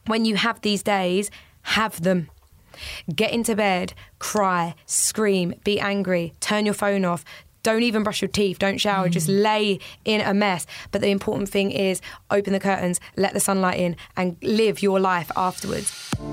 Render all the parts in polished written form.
when you have these days, have them. Get into bed, cry, scream, be angry, turn your phone off. Don't even brush your teeth, don't shower, just lay in a mess. But the important thing is open the curtains, let the sunlight in and live your life afterwards.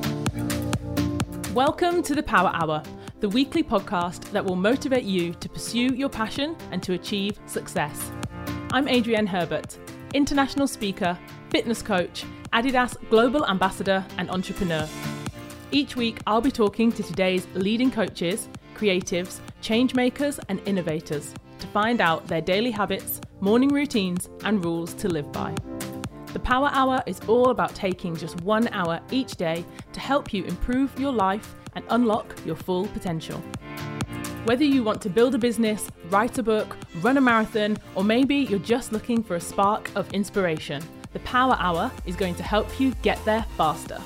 Welcome to the Power Hour, the weekly podcast that will motivate you to pursue your passion and to achieve success. I'm Adrienne Herbert, international speaker, fitness coach, Adidas Global Ambassador and entrepreneur. Each week, I'll be talking to today's leading coaches, creatives, change makers and innovators to find out their daily habits, morning routines and rules to live by. The Power Hour is all about taking just 1 hour each day to help you improve your life and unlock your full potential. Whether you want to build a business, write a book, run a marathon, or maybe you're just looking for a spark of inspiration, the Power Hour is going to help you get there faster.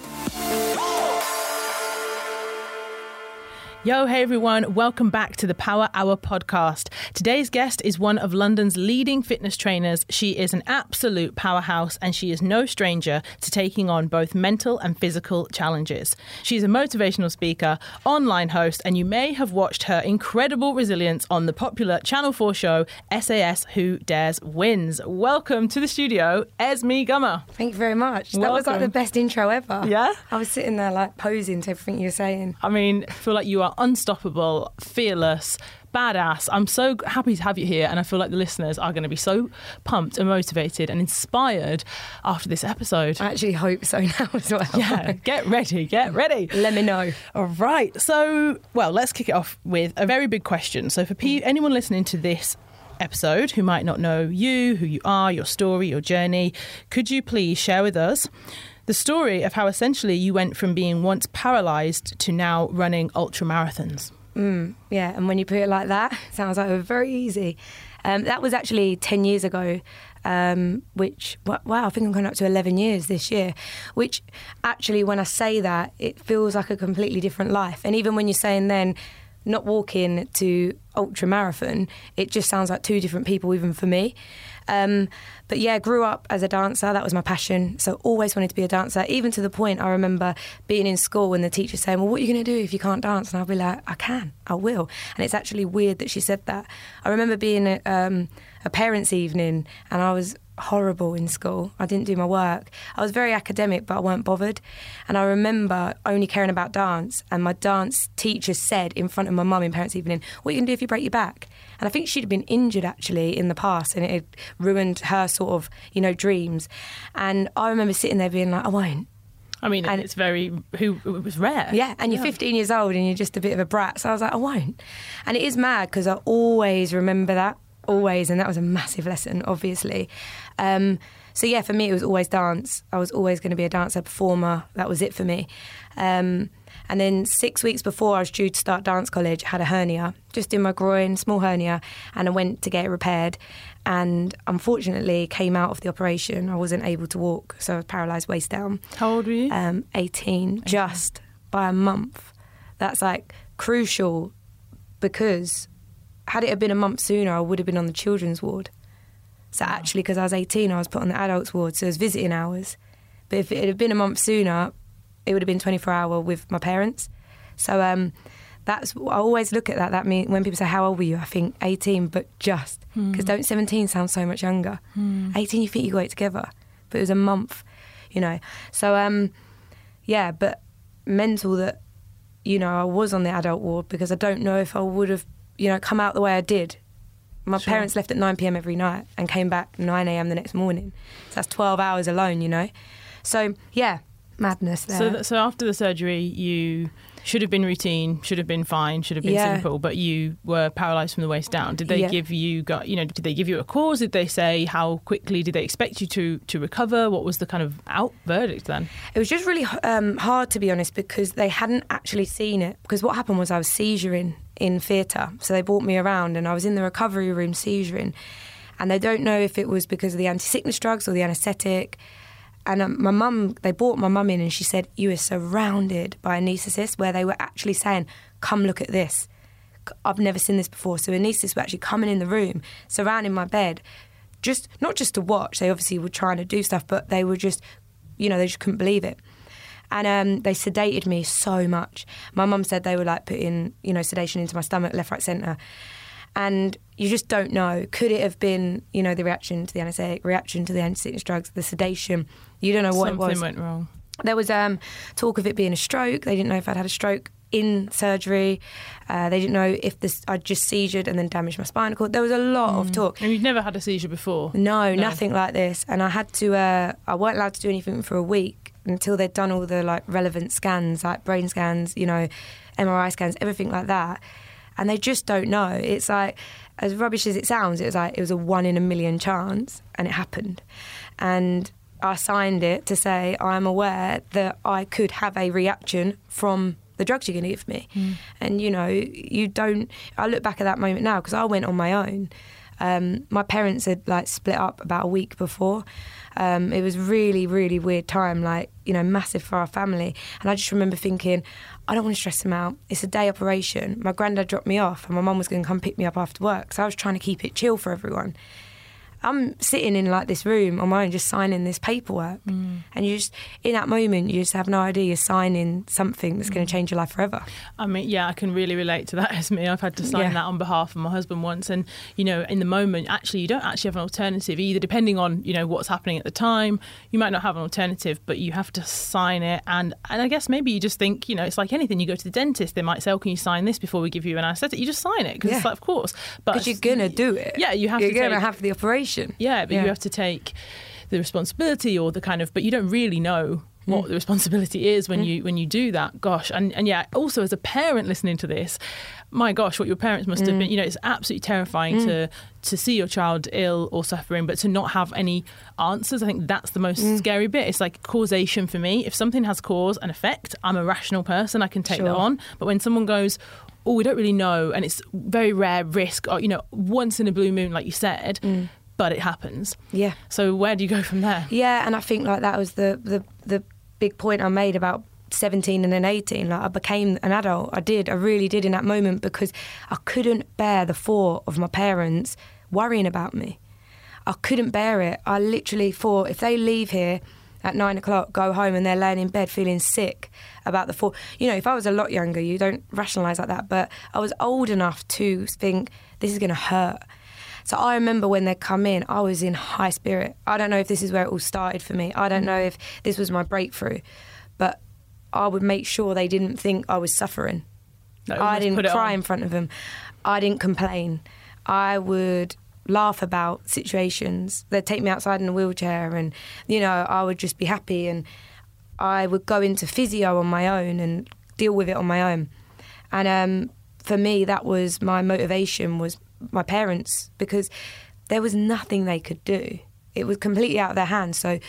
Yo, hey everyone, welcome back to the Power Hour podcast. Today's guest is one of London's leading fitness trainers. She is an absolute powerhouse and she is no stranger to taking on both mental and physical challenges. She's a motivational speaker, online host, and you may have watched her incredible resilience on the popular Channel 4 show SAS Who Dares Wins. Welcome to the studio, Esme Gummer. Thank you very much. Welcome. That was like the best intro ever. Yeah? I was sitting there like posing to everything you were saying. I mean, I feel like you are unstoppable, fearless, badass. I'm so happy to have you here, and I feel like the listeners are going to be so pumped and motivated and inspired after this episode. I actually hope so now as well. Yeah, get ready. Let me know. All right, so, well, let's kick it off with a very big question. So for anyone listening to this episode who might not know you, who you are, your story, your journey, could you please share with us the story of how essentially you went from being once paralysed to now running ultra marathons? Yeah, and when you put it like that, it sounds like it was very easy. That was actually 10 years ago, which, wow, I think I'm going up to 11 years this year, which actually when I say that, it feels like a completely different life. And even when you're saying then, not walking to ultra marathon, it just sounds like two different people even for me. But yeah, grew up as a dancer. That was my passion. So always wanted to be a dancer, even to the point I remember being in school and the teacher saying, well, what are you going to do if you can't dance? And I'll be like, I can, I will. And it's actually weird that she said that. I remember being at a parents' evening and I was horrible in school. I didn't do my work. I was very academic, but I weren't bothered. And I remember only caring about dance. And my dance teacher said in front of my mum in parents' evening, what are you going to do if you break your back? And I think she'd been injured actually in the past and it had ruined her sort of, dreams. And I remember sitting there being like, I won't. I mean, it was rare. Yeah, and you're 15 years old and you're just a bit of a brat. So I was like, I won't. And it is mad because I always remember that. Always, and that was a massive lesson, obviously. So yeah, for me, it was always dance. I was always going to be a dancer, performer. That was it for me. And then 6 weeks before I was due to start dance college, I had a hernia, just in my groin, small hernia, and I went to get it repaired. And unfortunately, came out of the operation. I wasn't able to walk, so I was paralysed waist down. How old were you? 18, just by a month. That's like crucial because had it have been a month sooner, I would have been on the children's ward. So actually, because I was 18, I was put on the adults ward, so it was visiting hours. But if it had been a month sooner, it would have been 24-hour with my parents. So I always look at that. That means when people say, how old were you? I think 18, but just. Because don't 17 sound so much younger. 18, you think you got it together. But it was a month, So, yeah, but mental that, I was on the adult ward because I don't know if I would have come out the way I did. My parents left at 9 p.m. every night and came back 9 a.m. the next morning. So that's 12 hours alone, So, yeah, madness there. So after the surgery, you should have been routine, should have been fine, should have been simple, but you were paralysed from the waist down. Did they give you, did they give you a cause? Did they say how quickly did they expect you to recover? What was the kind of verdict then? It was just really hard, to be honest, because they hadn't actually seen it. Because what happened was I was seizuring in theatre. So they brought me around and I was in the recovery room seizuring. And they don't know if it was because of the anti-sickness drugs or the anaesthetic. And they brought my mum in and she said, you were surrounded by anaesthetists where they were actually saying, come look at this. I've never seen this before. So anaesthetists were actually coming in the room, surrounding my bed, not just to watch. They obviously were trying to do stuff, but they were just, they just couldn't believe it. And they sedated me so much. My mum said they were like putting, sedation into my stomach, left, right, centre. And you just don't know. Could it have been, the reaction to the anaesthetic, reaction to the anti-sickness drugs, the sedation? You don't know what it was. Something went wrong. There was talk of it being a stroke. They didn't know if I'd had a stroke in surgery. They didn't know if I'd just seizured and then damaged my spinal cord. There was a lot of talk. And you'd never had a seizure before? No, nothing like this. And I had to, I weren't allowed to do anything for a week until they'd done all the like relevant scans, like brain scans, MRI scans, everything like that. And they just don't know. It's like, as rubbish as it sounds, it was a 1 in a million chance, and it happened. And I signed it to say I'm aware that I could have a reaction from the drugs you're going to give me. And, you don't... I look back at that moment now because I went on my own. My parents had, split up about a week before. It was really, really weird time, massive for our family. And I just remember thinking, I don't want to stress them out. It's a day operation. My granddad dropped me off and my mum was going to come pick me up after work. So I was trying to keep it chill for everyone. I'm sitting in this room on my own, just signing this paperwork. And you just, in that moment, you just have no idea you're signing something that's going to change your life forever. I mean, yeah, I can really relate to that, Esme. I've had to sign that on behalf of my husband once. And, in the moment, actually, you don't actually have an alternative either, depending on, what's happening at the time. You might not have an alternative, but you have to sign it. And I guess maybe you just think, it's like anything. You go to the dentist, they might say, oh, can you sign this before we give you an anaesthetic? You just sign it because it's like, of course. Because you're going to do it. Yeah, you're going to have the operation. Yeah, but you have to take the responsibility or the kind of, but you don't really know what the responsibility is when you do that. Gosh, and yeah, also as a parent listening to this, my gosh, what your parents must have been, it's absolutely terrifying to see your child ill or suffering, but to not have any answers. I think that's the most scary bit. It's like causation for me. If something has cause and effect, I'm a rational person, I can take that on. But when someone goes, oh, we don't really know, and it's very rare risk, or, once in a blue moon, like you said, but it happens. Yeah. So where do you go from there? Yeah, and I think that was the big point I made about 17 and then 18. I became an adult. I really did in that moment because I couldn't bear the thought of my parents worrying about me. I couldn't bear it. I literally thought if they leave here at 9 o'clock, go home and they're laying in bed feeling sick about the thought. If I was a lot younger, you don't rationalise like that, but I was old enough to think this is going to hurt. So I remember when they come in, I was in high spirit. I don't know if this is where it all started for me. I don't know if this was my breakthrough, but I would make sure they didn't think I was suffering. I didn't cry in front of them. I didn't complain. I would laugh about situations. They'd take me outside in a wheelchair and, I would just be happy, and I would go into physio on my own and deal with it on my own. And for me, that was my motivation, was my parents, because there was nothing they could do. It was completely out of their hands. So,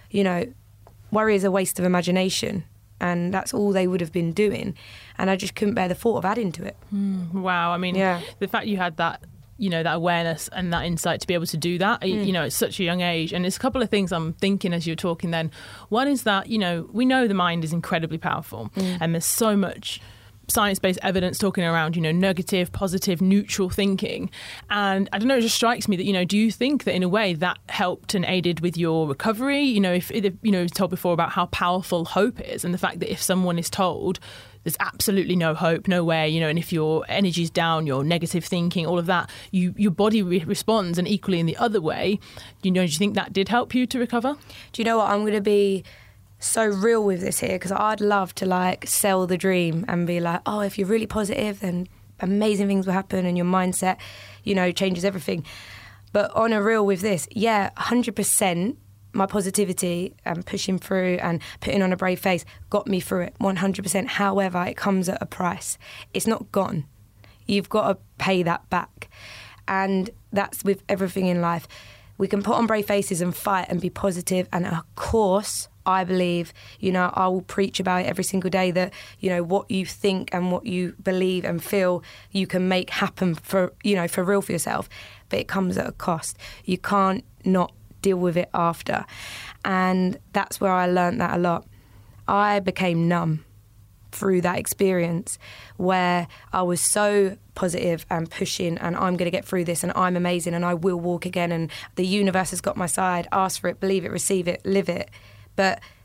worry is a waste of imagination, and that's all they would have been doing. And I just couldn't bear the thought of adding to it. Wow. I mean, the fact you had that, that awareness and that insight to be able to do that, at such a young age. And there's a couple of things I'm thinking as you're talking then. One is that, we know the mind is incredibly powerful, and there's so much science-based evidence talking around, negative, positive, neutral thinking. And I don't know, it just strikes me that, do you think that in a way that helped and aided with your recovery? If you told before about how powerful hope is, and the fact that if someone is told there's absolutely no hope, no way, and if your energy's down, your negative thinking, all of that, your body responds, and equally in the other way, do you think that did help you to recover? Do you know what? I'm going to be so real with this here, because I'd love to sell the dream and be like, oh, if you're really positive, then amazing things will happen and your mindset, changes everything. But on a real with this, 100% my positivity and pushing through and putting on a brave face got me through it, 100%. However, it comes at a price. It's not gone. You've got to pay that back. And that's with everything in life. We can put on brave faces and fight and be positive, and of course, I believe, I will preach about it every single day that, what you think and what you believe and feel you can make happen for real for yourself. But it comes at a cost. You can't not deal with it after. And that's where I learned that a lot. I became numb through that experience where I was so positive and pushing, and I'm going to get through this, and I'm amazing, and I will walk again, and the universe has got my side. Ask for it, believe it, receive it, live it. But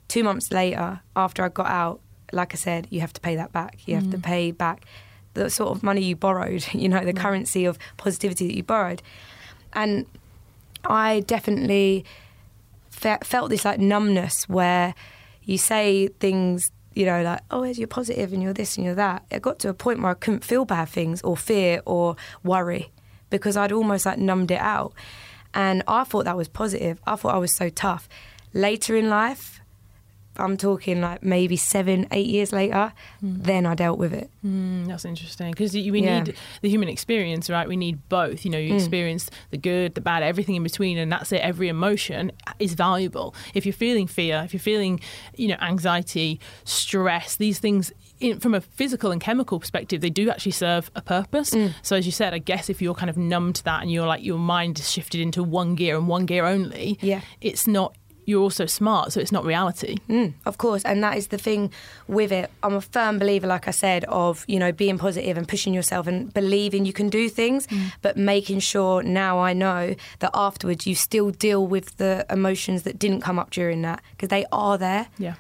2 months later, after I got out, like I said, you have to pay that back. You have to pay back the sort of money you borrowed, the currency of positivity that you borrowed. And I definitely felt this like numbness where you say things, like, oh, you're positive and you're this and you're that. It got to a point where I couldn't feel bad things or fear or worry because I'd almost like numbed it out. And I thought that was positive. I thought I was so tough. Later in life, I'm talking like maybe 7-8 years later, then I dealt with it. That's interesting because we need the human experience, right? We need both. You experience the good, the bad, everything in between, and that's it. Every emotion is valuable. If you're feeling fear, if you're feeling, anxiety, stress, these things, from a physical and chemical perspective, they do actually serve a purpose. So as you said, I guess if you're kind of numb to that and you're like your mind is shifted into one gear and one gear only, it's not. You're also smart, so it's not reality. Of course, and that is the thing with it. I'm a firm believer, like I said, of, being positive and pushing yourself and believing you can do things, but making sure now I know that afterwards you still deal with the emotions that didn't come up during that, because they are there. Yeah.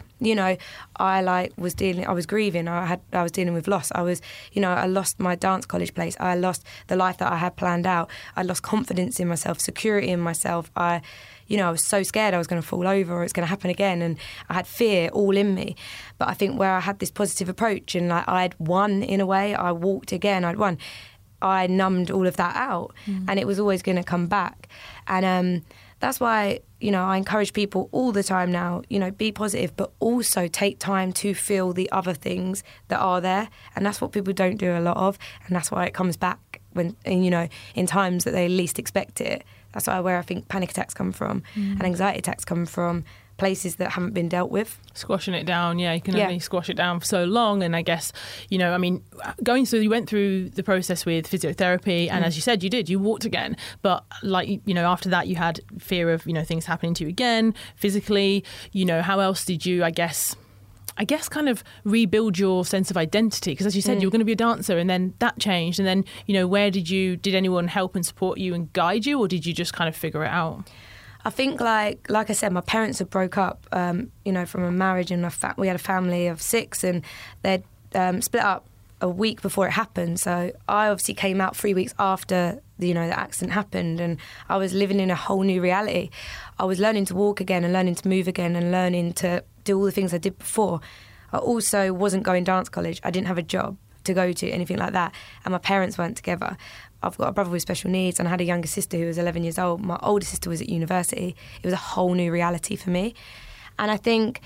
I was grieving. I was dealing with loss. I lost my dance college place. I lost the life that I had planned out. I lost confidence in myself, security in myself. I was so scared I was going to fall over or it's going to happen again, and I had fear all in me. But I think where I had this positive approach and like I'd won in a way, I walked again, I'd won. I numbed all of that out, and it was always going to come back. And that's why, I encourage people all the time now, be positive, but also take time to feel the other things that are there. And that's what people don't do a lot of. And that's why it comes back when, in times that they least expect it. That's where I think panic attacks come from and anxiety attacks come from, places that haven't been dealt with. Squashing it down, you can only squash it down for so long. And I guess, you went through the process with physiotherapy, and as you said, you walked again. But after that, you had fear of, things happening to you again, physically. How else did you, I guess kind of rebuild your sense of identity? Because as you said, you were going to be a dancer, and then that changed. And then, did anyone help and support you and guide you, or did you just kind of figure it out? I think, like I said, my parents had broke up, from a marriage, and we had a family of 6, and they'd split up a week before it happened. So I obviously came out 3 weeks after the accident happened, and I was living in a whole new reality. I was learning to walk again and learning to move again and learning to do all the things I did before. I also wasn't going dance college. I didn't have a job to go to, anything like that, and my parents weren't together. I've got a brother with special needs, and I had a younger sister who was 11 years old. My older sister was at university. It was a whole new reality for me. And I think,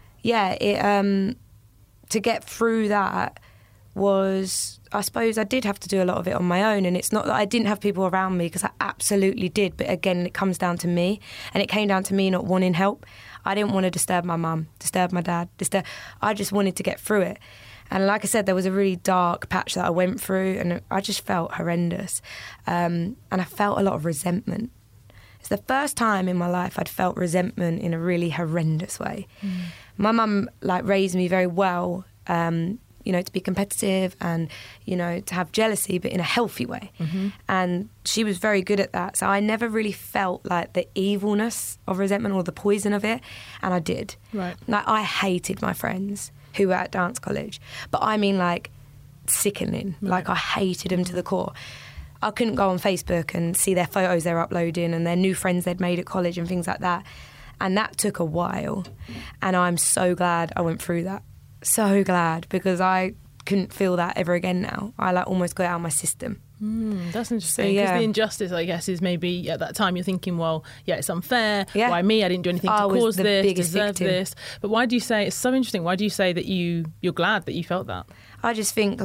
to get through that was, I suppose I did have to do a lot of it on my own. And it's not that I didn't have people around me, because I absolutely did. But again, it comes down to me. And it came down to me not wanting help. I didn't want to disturb my mum, disturb my dad. I just wanted to get through it. And like I said, there was a really dark patch that I went through, and I just felt horrendous. And I felt a lot of resentment. It's the first time in my life I'd felt resentment in a really horrendous way. My mum raised me very well, to be competitive and, to have jealousy, but in a healthy way. And she was very good at that. So I never really felt like the evilness of resentment or the poison of it. And I did. Right. I hated my friends who were at dance college. But I mean, sickening. Right. I hated them to the core. I couldn't go on Facebook and see their photos they're uploading and their new friends they'd made at college and things like that. And that took a while. And I'm so glad I went through that. So glad, because I couldn't feel that ever again now. I almost got it out of my system. That's interesting, because the injustice, I guess, is maybe at that time you're thinking, well, it's unfair. Why me? I didn't do anything to cause this, deserve this. But why do you say, it's so interesting, why do you say that you're glad that you felt that? I just think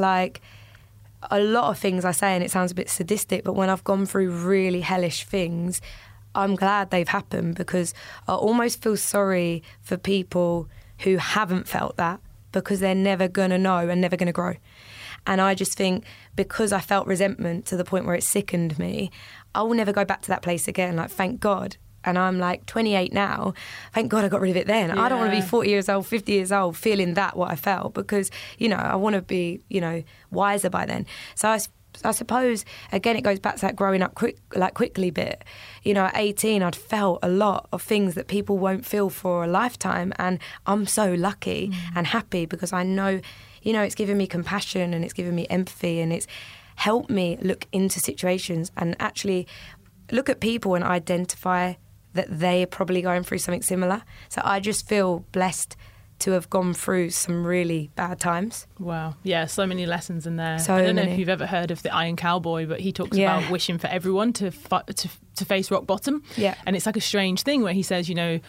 a lot of things I say, and it sounds a bit sadistic, but when I've gone through really hellish things, I'm glad they've happened, because I almost feel sorry for people who haven't felt that, because they're never going to know and never going to grow. And I just think, because I felt resentment to the point where it sickened me, I will never go back to that place again. Thank God. And I'm 28 now. Thank God I got rid of it then. I don't want to be 40 years old, 50 years old, feeling what I felt, because, I want to be, wiser by then. So I I suppose, again, it goes back to that growing up quickly bit. At 18, I'd felt a lot of things that people won't feel for a lifetime. And I'm so lucky and happy because I know, it's given me compassion and it's given me empathy and it's helped me look into situations and actually look at people and identify that they are probably going through something similar. So I just feel blessed to have gone through some really bad times. Wow. Yeah, so many lessons in there. So I don't know many. if you've ever heard of the Iron Cowboy, but he talks about wishing for everyone to face rock bottom. Yeah. And it's like a strange thing where he says,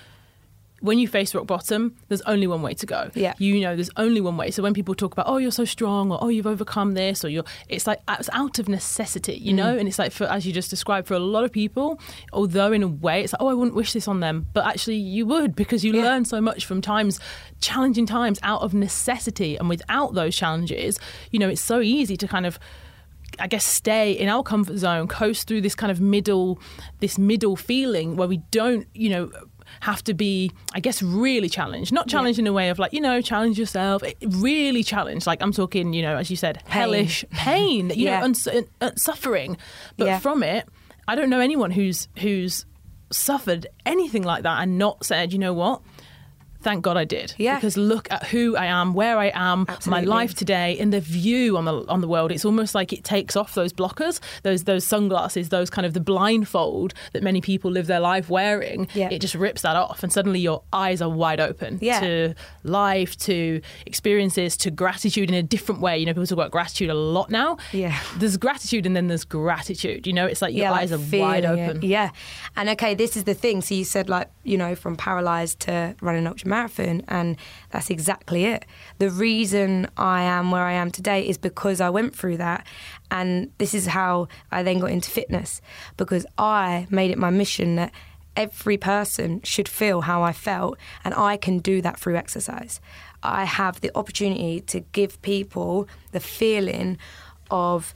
when you face rock bottom, there's only one way to go. Yeah. There's only one way. So when people talk about, oh, you're so strong, or oh, you've overcome this, or it's like it's out of necessity, And it's like, as you just described, for a lot of people, although in a way it's like, oh, I wouldn't wish this on them, but actually you would, because you learn so much from challenging times out of necessity. And without those challenges, it's so easy to kind of, I guess, stay in our comfort zone, coast through this kind of middle feeling where we don't, have to be, I guess, really challenged. Not challenged in a way of like, challenge yourself. Really challenged. Like I'm talking, as you said, hellish pain, suffering. But from it, I don't know anyone who's suffered anything like that and not said, you know what? Thank God I did. Yeah. Because look at who I am, where I am, my life today, and the view on the world. It's almost like it takes off those blockers, those sunglasses, those kind of the blindfold that many people live their life wearing. Yeah. It just rips that off, and suddenly your eyes are wide open to life, to experiences, to gratitude in a different way. People talk about gratitude a lot now. Yeah. There's gratitude and then there's gratitude. It's like your eyes are wide open. Yeah. And okay, this is the thing. So you said from paralysed to running an ultramarathon, and that's exactly it. The reason I am where I am today is because I went through that, and this is how I then got into fitness, because I made it my mission that every person should feel how I felt, and I can do that through exercise. I have the opportunity to give people the feeling of,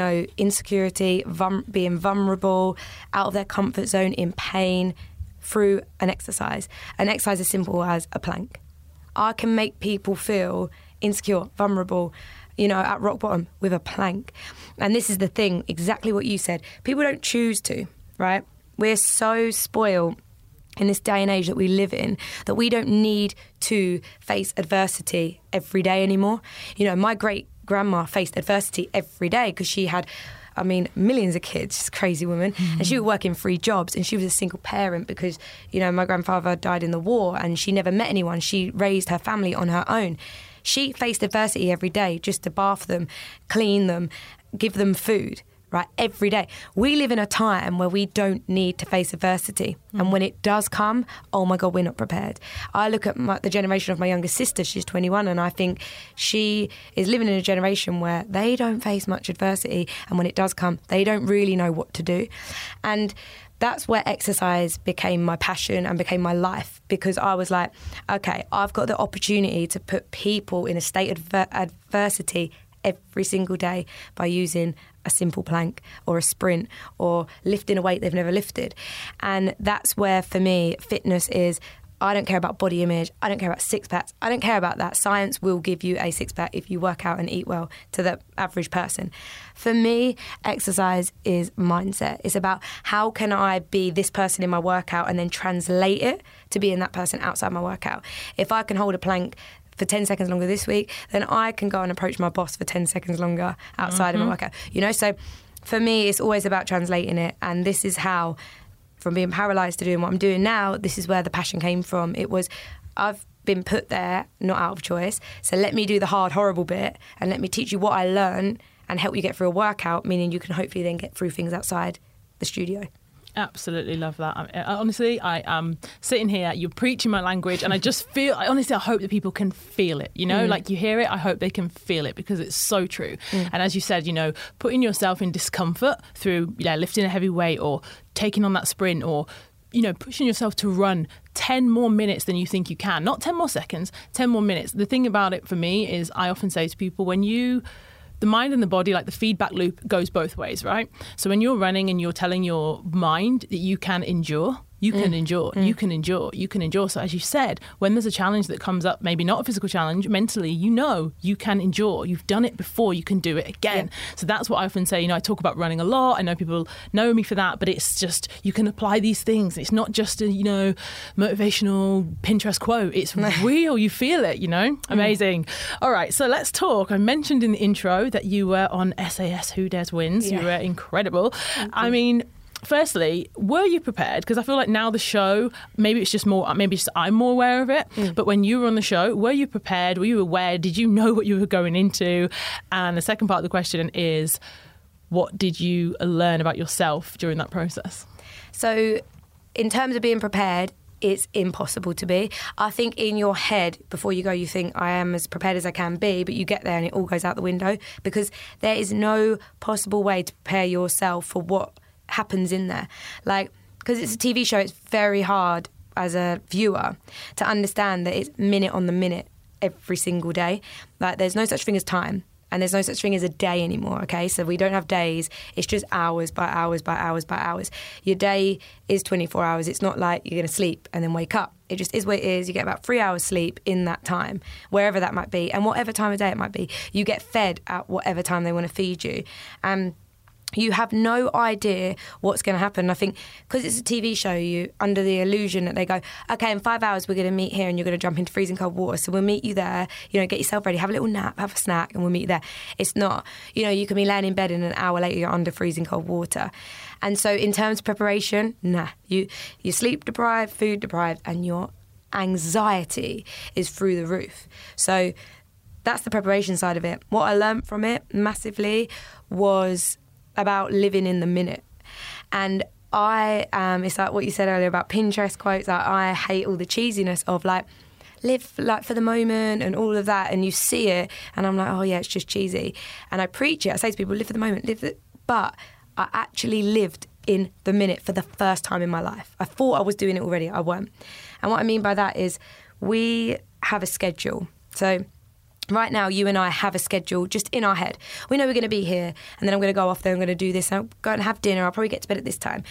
insecurity, being vulnerable, out of their comfort zone, in pain, through an exercise. An exercise as simple as a plank. I can make people feel insecure, vulnerable, at rock bottom with a plank. And this is the thing, exactly what you said. People don't choose to, right? We're so spoiled in this day and age that we live in that we don't need to face adversity every day anymore. My great-grandma faced adversity every day because she had millions of kids. She's a crazy woman. And she was working 3 jobs, and she was a single parent because, my grandfather died in the war and she never met anyone. She raised her family on her own. She faced adversity every day just to bath them, clean them, give them food, right? Every day. We live in a time where we don't need to face adversity. And when it does come, oh my God, we're not prepared. I look at the generation of my younger sister, she's 21, and I think she is living in a generation where they don't face much adversity. And when it does come, they don't really know what to do. And that's where exercise became my passion and became my life, because I was like, okay, I've got the opportunity to put people in a state of adversity every single day by using a simple plank or a sprint or lifting a weight they've never lifted. And that's where, for me, fitness is, I don't care about body image, I don't care about six-packs, I don't care about that. Science will give you a six-pack if you work out and eat well to the average person. For me, exercise is mindset. It's about how can I be this person in my workout and then translate it to being that person outside my workout. If I can hold a plank for 10 seconds longer this week, then I can go and approach my boss for 10 seconds longer outside of my workout. So for me, it's always about translating it. And this is how, from being paralysed to doing what I'm doing now, this is where the passion came from. It was, I've been put there, not out of choice. So let me do the hard, horrible bit and let me teach you what I learned and help you get through a workout, meaning you can hopefully then get through things outside the studio. Absolutely love that. Honestly, I am sitting here, you're preaching my language, and I just feel, I hope that people can feel it, like you hear it, I hope they can feel it, because it's so true. And as you said, putting yourself in discomfort through lifting a heavy weight or taking on that sprint or, pushing yourself to run 10 more minutes than you think you can, not 10 more seconds, 10 more minutes. The thing about it for me is I often say to people, the mind and the body, like the feedback loop goes both ways, right? So when you're running and you're telling your mind that you can endure, You can endure, you can endure, you can endure. So as you said, when there's a challenge that comes up, maybe not a physical challenge, mentally, you know you can endure. You've done it before, you can do it again. Yeah. So that's what I often say. I talk about running a lot. I know people know me for that, but it's just, you can apply these things. It's not just a, motivational Pinterest quote. It's real. You feel it, Amazing. All right, so let's talk. I mentioned in the intro that you were on SAS Who Dares Wins. Yeah. You were incredible. I mean, firstly, were you prepared? Because I feel like now the show, maybe I'm more aware of it, but when you were on the show, were you prepared? Were you aware? Did you know what you were going into? And the second part of the question is, what did you learn about yourself during that process? So in terms of being prepared, it's impossible to be. I think in your head, before you go, you think I am as prepared as I can be, but you get there and it all goes out the window, because there is no possible way to prepare yourself for what happens in there. Because it's a TV show, it's very hard as a viewer to understand that it's minute on the minute every single day. There's no such thing as time, and there's no such thing as a day anymore, okay? So we don't have days, it's just hours by hours by hours by hours. Your day is 24 hours. It's not like you're going to sleep and then wake up. It just is what it is. You get about 3 hours sleep in that time, wherever that might be, and whatever time of day it might be. You get fed at whatever time they want to feed you. You have no idea what's going to happen. I think because it's a TV show, you under the illusion that they go, okay, in 5 hours we're going to meet here and you're going to jump into freezing cold water. So we'll meet you there, get yourself ready, have a little nap, have a snack, and we'll meet you there. It's not. You can be laying in bed and an hour later you're under freezing cold water. And so in terms of preparation, you're sleep deprived, food deprived, and your anxiety is through the roof. So that's the preparation side of it. What I learned from it massively was about living in the minute. And it's like what you said earlier about Pinterest quotes. I hate all the cheesiness of live for the moment and all of that, and you see it and I'm like, oh yeah, it's just cheesy. And I preach it. I say to people, live for the moment, but I actually lived in the minute for the first time in my life. I thought I was doing it already, I weren't. And what I mean by that is we have a schedule. So right now, you and I have a schedule just in our head. We know we're going to be here, and then I'm going to go off there, I'm going to do this, and I'll go and have dinner, I'll probably get to bed at this time.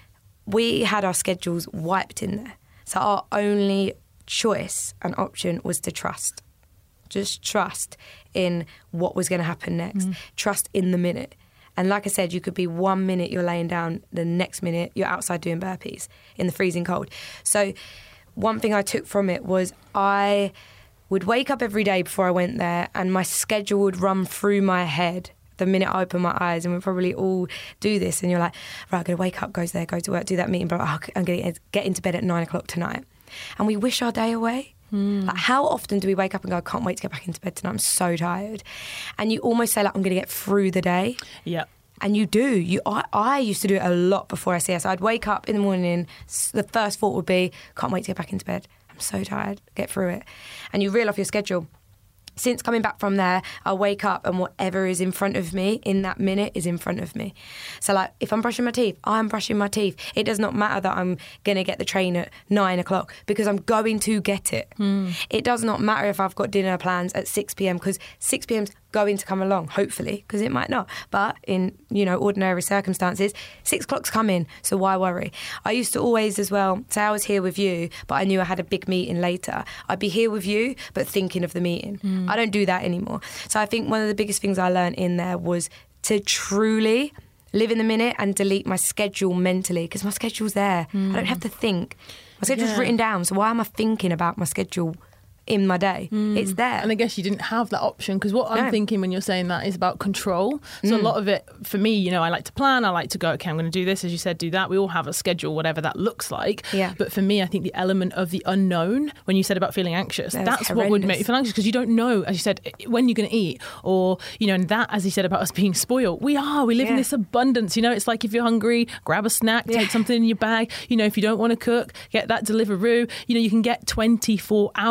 We had our schedules wiped in there. So our only choice and option was to trust. Just trust in what was going to happen next. Trust in the minute. And like I said, you could be 1 minute you're laying down, the next minute you're outside doing burpees in the freezing cold. So one thing I took from it was I would wake up every day before I went there, and my schedule would run through my head the minute I open my eyes. And we probably all do this. And you're like, right, I'm going to wake up, go to work, do that meeting, but I'm going to get into bed at 9 o'clock tonight. And we wish our day away. How often do we wake up and go, I can't wait to get back into bed tonight, I'm so tired. And you almost say, I'm going to get through the day. Yeah. And you do. I used to do it a lot before SAS. I'd wake up in the morning, the first thought would be, can't wait to get back into bed. I'm so tired, get through it. And you reel off your schedule. Since coming back from there, I wake up and whatever is in front of me in that minute is in front of me. So if I'm brushing my teeth, I'm brushing my teeth. It does not matter that I'm going to get the train at 9 o'clock because I'm going to get it. It does not matter if I've got dinner plans at 6 p.m. because 6 p.m.'s going to come along, hopefully, because it might not. But in, ordinary circumstances, 6 o'clock's coming, so why worry? I used to always as well say I was here with you, but I knew I had a big meeting later. I'd be here with you, but thinking of the meeting. I don't do that anymore. So I think one of the biggest things I learned in there was to truly live in the minute and delete my schedule mentally, because my schedule's there. I don't have to think. My schedule's written down, so why am I thinking about my schedule in my day? It's there. And I guess you didn't have that option, because what I'm thinking when you're saying that is about control. So a lot of it, for me, I like to plan, I like to go, okay, I'm going to do this, as you said, do that. We all have a schedule, whatever that looks like. Yeah. But for me, I think the element of the unknown, when you said about feeling anxious, that's what would make you feel anxious, because you don't know, as you said, when you're going to eat, or, and that, as you said about us being spoiled, we live in this abundance. It's like if you're hungry, grab a snack, take something in your bag. If you don't want to cook, get that Deliveroo. You can get 24 hours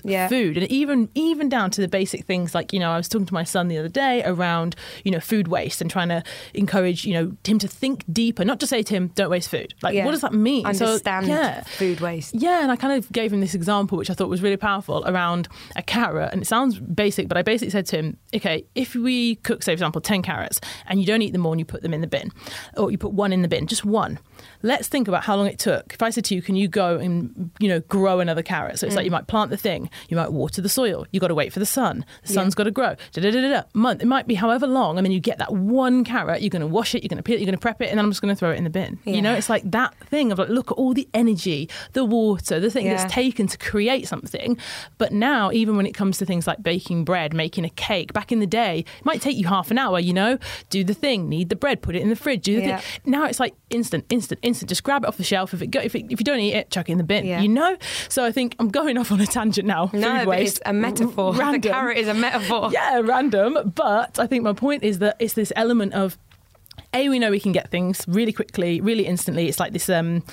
food. And even down to the basic things like, I was talking to my son the other day around, food waste and trying to encourage, him to think deeper, not just say to him, don't waste food. Like, what does that mean? Understand food waste. Yeah, and I kind of gave him this example, which I thought was really powerful, around a carrot. And it sounds basic, but I basically said to him, okay, if we cook, say, for example, 10 carrots and you don't eat them all and you put them in the bin, or you put one in the bin, just one. Let's think about how long it took. If I said to you, can you go and, grow another carrot? So it's like you might plant the thing, you might water the soil, you got to wait for the sun, the sun's got to grow, month. It might be however long, and then you get that one carrot, you're going to wash it, you're going to peel it, you're going to prep it, and then I'm just going to throw it in the bin. It's like that thing of like, look at all the energy, the water, the thing that's taken to create something. But now, even when it comes to things like baking bread, making a cake, back in the day, it might take you half an hour, do the thing, knead the bread, put it in the fridge, do the thing. Now it's like instant. Just grab it off the shelf. If you don't eat it, chuck it in the bin. So I think I'm going off on a tangent now. No, food waste, it's a metaphor. Random. The carrot is a metaphor. Yeah, random. But I think my point is that it's this element of, we know we can get things really quickly, really instantly. It's like this,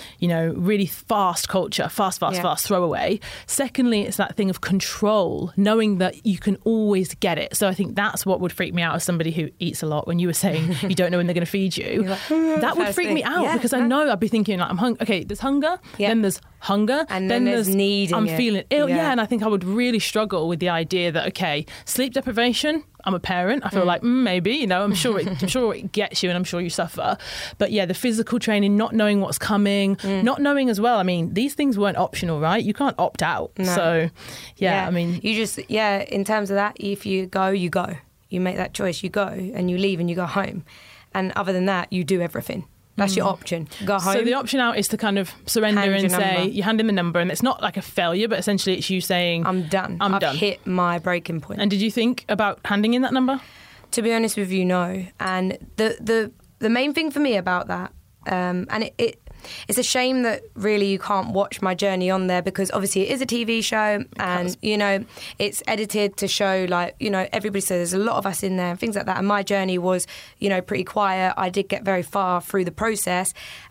really fast culture, fast, throwaway. Secondly, it's that thing of control, knowing that you can always get it. So I think that's what would freak me out as somebody who eats a lot. When you were saying you don't know when they're going to feed you, like, that would freak me out because I know I'd be thinking, like, I'm hungry. Okay, there's hunger, then there's hunger, and then there's needing. I'm feeling ill. Yeah, and I think I would really struggle with the idea that, okay, sleep deprivation. I'm a parent. I feel like maybe, I'm sure it gets you and I'm sure you suffer. But yeah, the physical training, not knowing what's coming, not knowing as well. I mean, these things weren't optional, right? You can't opt out. No. So I mean, you just, in terms of that, if you go, you go. You make that choice, you go, and you leave and you go home. And other than that, you do everything. That's your option. Go home. So the option out is to kind of surrender and say, you hand him a number, and it's not like a failure, but essentially it's you saying, I'm done. I've hit my breaking point. And did you think about handing in that number? To be honest with you, no. And the main thing for me about that, and it's a shame that really you can't watch my journey on there, because obviously it is a TV show and, it's edited to show, like, everybody says there's a lot of us in there and things like that. And my journey was, pretty quiet. I did get very far through the process.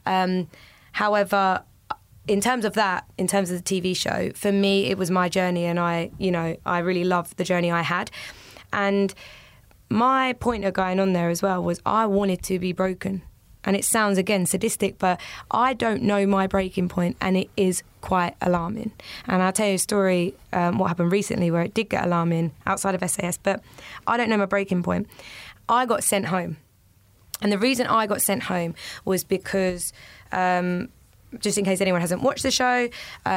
However, in terms of the TV show, for me, it was my journey, and I really loved the journey I had. And my point of going on there as well was I wanted to be broken. And it sounds, again, sadistic, but I don't know my breaking point, and it is quite alarming. And I'll tell you a story, what happened recently where it did get alarming outside of SAS, but I don't know my breaking point. I got sent home. And the reason I got sent home was because, just in case anyone hasn't watched the show,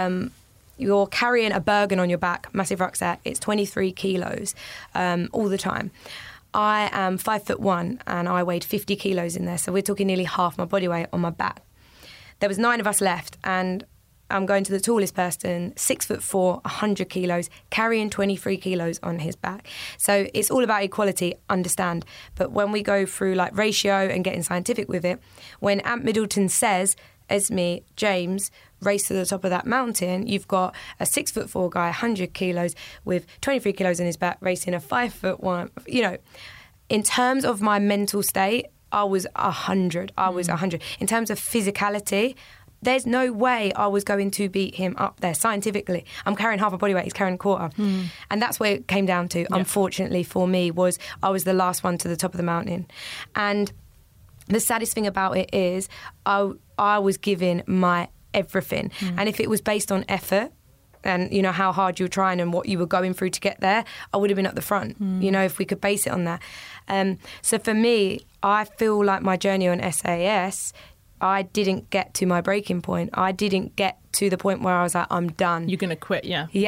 you're carrying a Bergen on your back, massive rucksack. It's 23 kilos all the time. I am 5'1" and I weighed 50 kilos in there. So we're talking nearly half my body weight on my back. There was 9 of us left, and I'm going to the tallest person, 6'4", 100 kilos, carrying 23 kilos on his back. So it's all about equality, understand. But when we go through like ratio and getting scientific with it, when Ant Middleton says, Esme, James, race to the top of that mountain, you've got a 6'4" guy, 100 kilos, with 23 kilos in his back, racing a 5'1". In terms of my mental state, I was 100. In terms of physicality, there's no way I was going to beat him up there scientifically. I'm carrying half a body weight, he's carrying a quarter. And that's where it came down to, unfortunately for me, was I was the last one to the top of the mountain. And the saddest thing about it is I was giving my everything. And if it was based on effort and, how hard you were trying and what you were going through to get there, I would have been up the front, if we could base it on that. So for me, I feel like my journey on SAS, I didn't get to my breaking point. I didn't get to the point where I was like, I'm done. You're going to quit,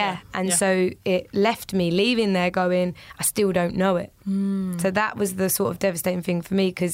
So it left me leaving there going, I still don't know it. So that was the sort of devastating thing for me, because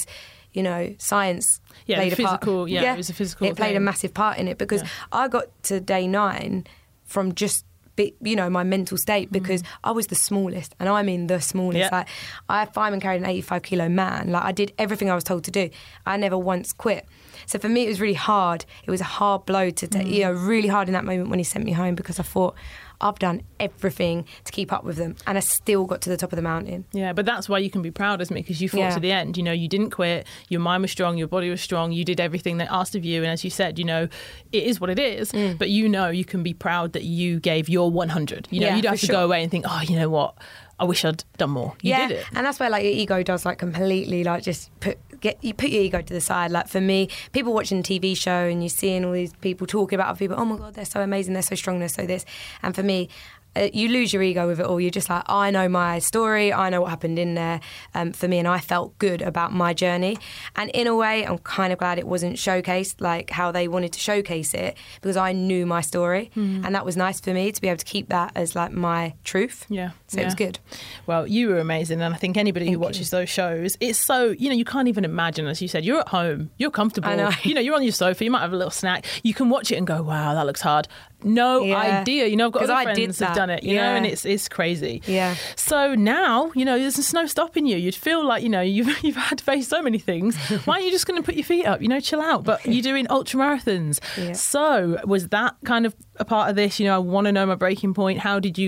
science played a part. It was a physical thing. It played a massive part in it, because I got to day 9 from just, my mental state, because I was the smallest, and I mean the smallest. Like, I fireman carried an 85-kilo man. Like, I did everything I was told to do. I never once quit. So for me, it was really hard. It was a hard blow to take, really hard in that moment when he sent me home, because I thought, I've done everything to keep up with them, and I still got to the top of the mountain. Yeah, but that's why you can be proud as me, because you fought to the end. You know, you didn't quit. Your mind was strong. Your body was strong. You did everything they asked of you. And as you said, you know, it is what it is. But you know, you can be proud that you gave your 100. You know, you don't have to go away and think, oh, you know what? I wish I'd done more. You did it. And that's where like your ego does like completely like just put your ego to the side. Like for me, people watching the TV show and you're seeing all these people talking about other people, oh my God, they're so amazing, they're so strong, they're so this. And for me, you lose your ego with it all. You're just like, I know my story, I know what happened in there for me, and I felt good about my journey. And in a way, I'm kind of glad it wasn't showcased like how they wanted to showcase it, because I knew my story, and that was nice for me to be able to keep that as like my truth. Yeah. So it was good. Well, you were amazing, and I think anybody who watches those shows, it's so, you know, you can't even imagine, as you said, you're at home, you're comfortable, I know. You know, you're on your sofa, you might have a little snack, you can watch it and go, wow, that looks hard. No idea. You know, I've got other friends who've done it, you know, and it's crazy. Yeah. So now, you know, there's no stopping you. You'd feel like, you know, you've had to face so many things. Why aren't you just going to put your feet up, you know, chill out? But you're doing ultra marathons. Yeah. So was that kind of a part of this? You know, I want to know my breaking point.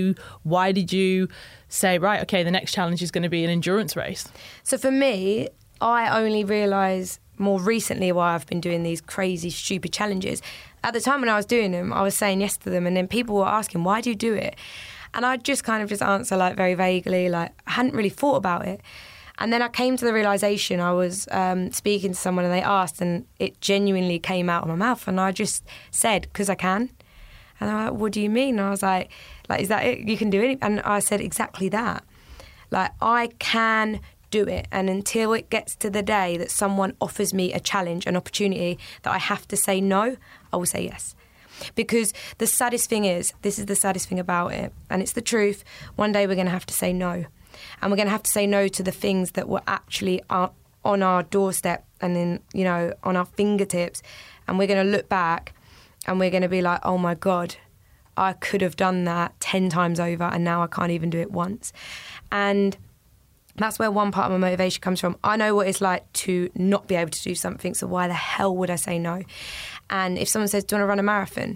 Why did you say, right, okay, the next challenge is going to be an endurance race? So for me, I only realised more recently why I've been doing these crazy, stupid challenges. At the time when I was doing them, I was saying yes to them, and then people were asking, why do you do it? And I'd just kind of just answer like very vaguely, like I hadn't really thought about it. And then I came to the realisation, I was speaking to someone and they asked, and it genuinely came out of my mouth, and I just said, because I can. And they were like, what do you mean? And I was like, is that it? You can do it? And I said exactly that. Like, I can do it, and until it gets to the day that someone offers me a challenge, an opportunity that I have to say no, I will say yes. Because the saddest thing is, this is the saddest thing about it, and it's the truth, one day we're going to have to say no. And we're going to have to say no to the things that were actually on our doorstep and in, you know, on our fingertips. And we're going to look back and we're going to be like, oh my God, I could have done that 10 times over, and now I can't even do it once. And that's where one part of my motivation comes from. I know what it's like to not be able to do something, so why the hell would I say no? And if someone says, do you want to run a marathon?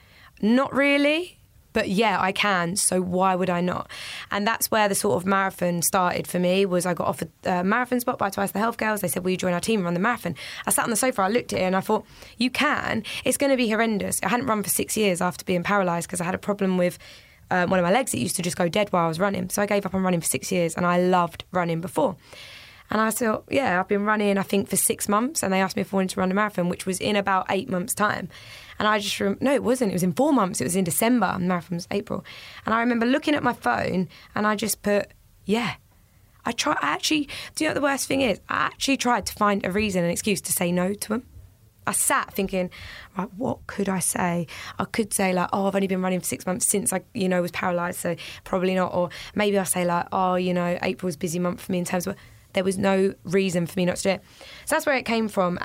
Not really, but yeah, I can, so why would I not? And that's where the sort of marathon started for me, was I got offered a marathon spot by Twice the Health Girls. They said, will you join our team and run the marathon? I sat on the sofa, I looked at it and I thought, you can. It's going to be horrendous. I hadn't run for 6 years after being paralysed because I had a problem with one of my legs. It used to just go dead while I was running. So I gave up on running for 6 years, and I loved running before. And I thought, yeah, I've been running, I think, for 6 months, and they asked me if I wanted to run a marathon, which was in about 8 months' time. And I just, no, it wasn't. It was in 4 months. It was in December, and the marathon was April. And I remember looking at my phone, and I just put, yeah. I actually, do you know what the worst thing is? I actually tried to find a reason, an excuse to say no to them. I sat thinking, right, what could I say? I could say like, oh, I've only been running for 6 months since I, you know, was paralysed, so probably not. Or maybe I'll say like, oh, you know, April's a busy month for me in terms of, there was no reason for me not to do it. So that's where it came from.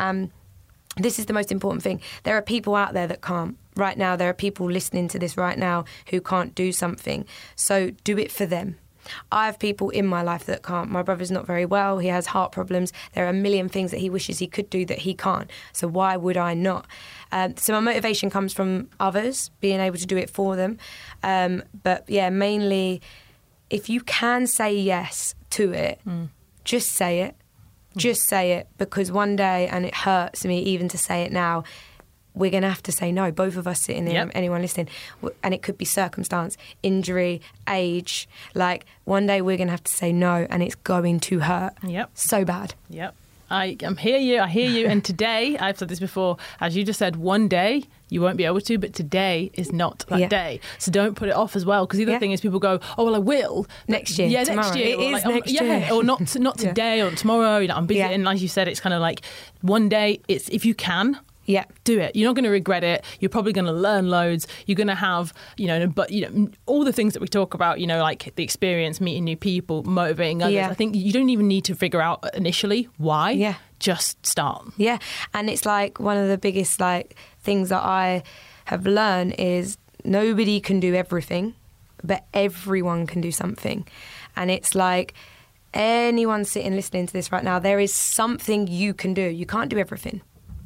This is the most important thing. There are people out there that can't. Right now, there are people listening to this right now who can't do something. So do it for them. I have people in my life that can't. My brother's not very well. He has heart problems. There are a million things that he wishes he could do that he can't. So why would I not? So my motivation comes from others, being able to do it for them. But yeah, mainly, if you can say yes to it, just say it. Just say it, because one day, and it hurts me even to say it now, we're going to have to say no. Both of us sitting here, anyone listening, and it could be circumstance, injury, age. Like, one day we're going to have to say no, and it's going to hurt so bad. Yep. I hear you. And today, I've said this before, as you just said, one day you won't be able to, but today is not that day. So don't put it off as well, because the other thing is people go, oh, well, I will. Next year, yeah, tomorrow. Next year. It is next year. Or not today or tomorrow, you know, I'm busy. And as you said, it's kind of like one day, it's if you can, do it. You're not going to regret it. You're probably going to learn loads. You're going to have, all the things that we talk about, like the experience, meeting new people, motivating others. I think you don't even need to figure out initially why. Yeah. Just start. Yeah. And it's like one of the biggest things that I have learned is nobody can do everything, but everyone can do something. And it's like anyone sitting listening to this right now, there is something you can do. You can't do everything.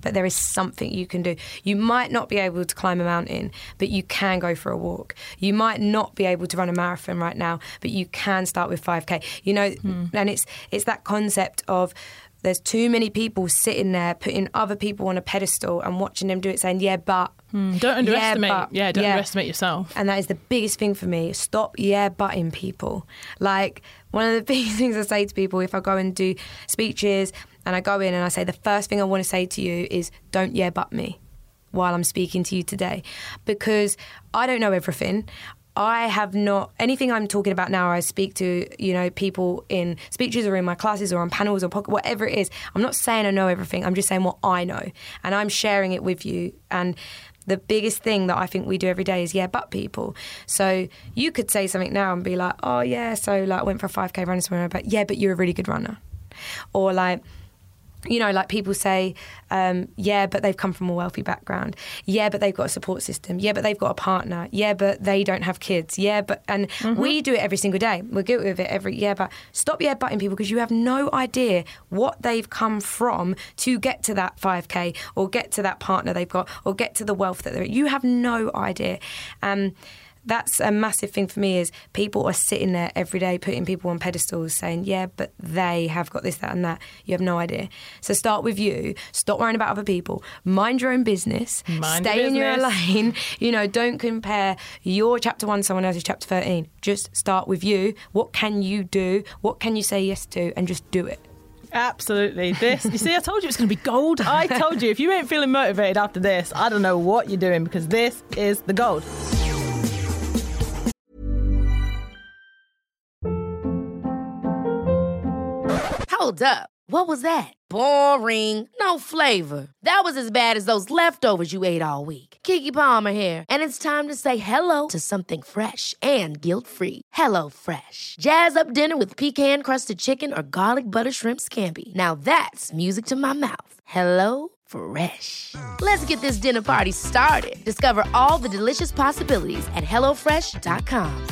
but there is something you can do. You might not be able to climb a mountain, but you can go for a walk. You might not be able to run a marathon right now, but you can start with 5K. And it's that concept of there's too many people sitting there putting other people on a pedestal and watching them do it, saying, yeah, but. Don't underestimate. Underestimate yourself. And that is the biggest thing for me. Stop butting people. Like, one of the biggest things I say to people if I go and do speeches and I go in and I say, the first thing I want to say to you is don't but me while I'm speaking to you today. Because I don't know everything. I have not, anything I'm talking about now, I speak to, people in speeches or in my classes or on panels or whatever it is. I'm not saying I know everything. I'm just saying what I know. And I'm sharing it with you. And the biggest thing that I think we do every day is but people. So you could say something now and be like, oh yeah, so like I went for a 5K run somewhere, but but you're a really good runner. Or like, like people say, but they've come from a wealthy background. Yeah, but they've got a support system. Yeah, but they've got a partner. Yeah, but they don't have kids. Yeah, but... And we do it every single day. We're guilty of it but stop butting people because you have no idea what they've come from to get to that 5K or get to that partner they've got or get to the wealth that they're... You have no idea. That's a massive thing for me is people are sitting there every day putting people on pedestals saying, yeah, but they have got this, that and that. You have no idea. So start with you. Stop worrying about other people. Mind your own business. Stay in your lane. Don't compare your chapter 1 to someone else's chapter 13. Just start with you. What can you do? What can you say yes to? And just do it. Absolutely. You see, I told you it's going to be gold. I told you, if you ain't feeling motivated after this, I don't know what you're doing because this is the gold. Hold up. What was that? Boring. No flavor. That was as bad as those leftovers you ate all week. Keke Palmer here. And it's time to say hello to something fresh and guilt-free. Hello Fresh. Jazz up dinner with pecan-crusted chicken or garlic butter shrimp scampi. Now that's music to my mouth. Hello Fresh. Let's get this dinner party started. Discover all the delicious possibilities at HelloFresh.com.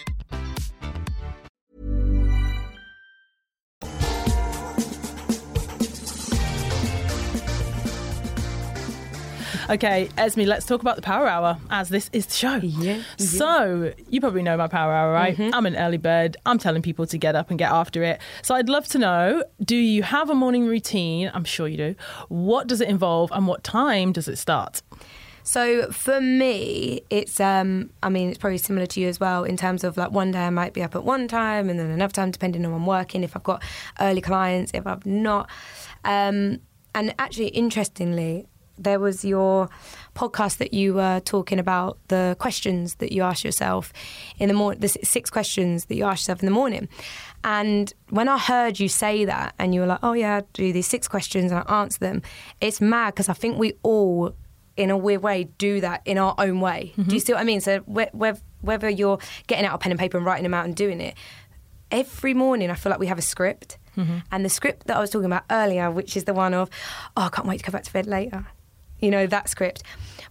Okay, Esme, let's talk about the Power Hour, as this is the show. Yeah. So, you probably know my Power Hour, right? Mm-hmm. I'm an early bird. I'm telling people to get up and get after it. So I'd love to know, do you have a morning routine? I'm sure you do. What does it involve and what time does it start? So for me, it's it's probably similar to you as well in terms of like one day I might be up at one time and then another time depending on when I'm working, if I've got early clients, if I've not. And actually, interestingly, there was your podcast that you were talking about the questions that you ask yourself in the morning, the 6 questions that you ask yourself in the morning. And when I heard you say that and you were like, oh yeah, I do these 6 questions and I answer them, it's mad because I think we all, in a weird way, do that in our own way. Mm-hmm. Do you see what I mean? So whether you're getting out a pen and paper and writing them out and doing it, every morning I feel like we have a script. Mm-hmm. And the script that I was talking about earlier, which is the one of, oh, I can't wait to go back to bed later. That script.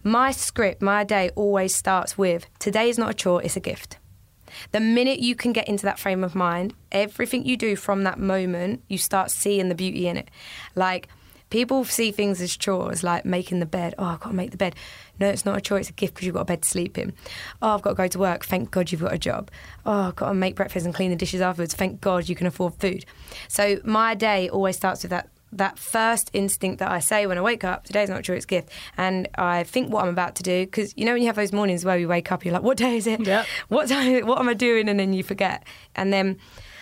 My day always starts with, today is not a chore, it's a gift. The minute you can get into that frame of mind, everything you do from that moment, you start seeing the beauty in it. Like, people see things as chores, like making the bed. Oh, I've got to make the bed. No, it's not a chore, it's a gift because you've got a bed to sleep in. Oh, I've got to go to work. Thank God you've got a job. Oh, I've got to make breakfast and clean the dishes afterwards. Thank God you can afford food. So my day always starts with that first instinct that I say when I wake up, today's not a chore, it's a gift. And I think what I'm about to do, because when you have those mornings where you wake up, you're like, what day is it? Yep. What am I doing? And then you forget. And then,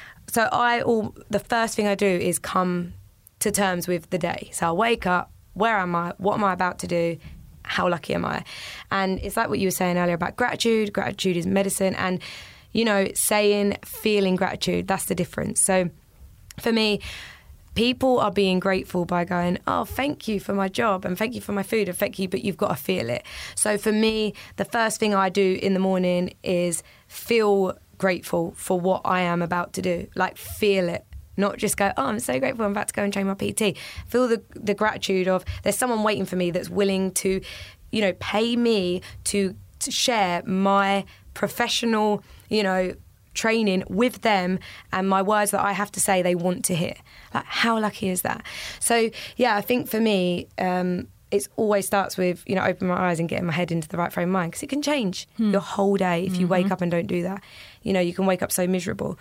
the first thing I do is come to terms with the day. So I wake up, where am I? What am I about to do? How lucky am I? And it's like what you were saying earlier about gratitude. Gratitude is medicine. And, feeling gratitude, that's the difference. So for me, people are being grateful by going, oh, thank you for my job and thank you for my food and thank you, but you've got to feel it. So for me, the first thing I do in the morning is feel grateful for what I am about to do. Like, feel it. Not just go, oh, I'm so grateful I'm about to go and train my PT. Feel the gratitude of there's someone waiting for me that's willing to, pay me to share my professional, training with them, and my words that I have to say they want to hear. Like, how lucky is that? So yeah, I think for me, it always starts with, you know, opening my eyes and getting my head into the right frame of mind, because it can change your whole day if you wake up and don't do that. You know, you can wake up so miserable.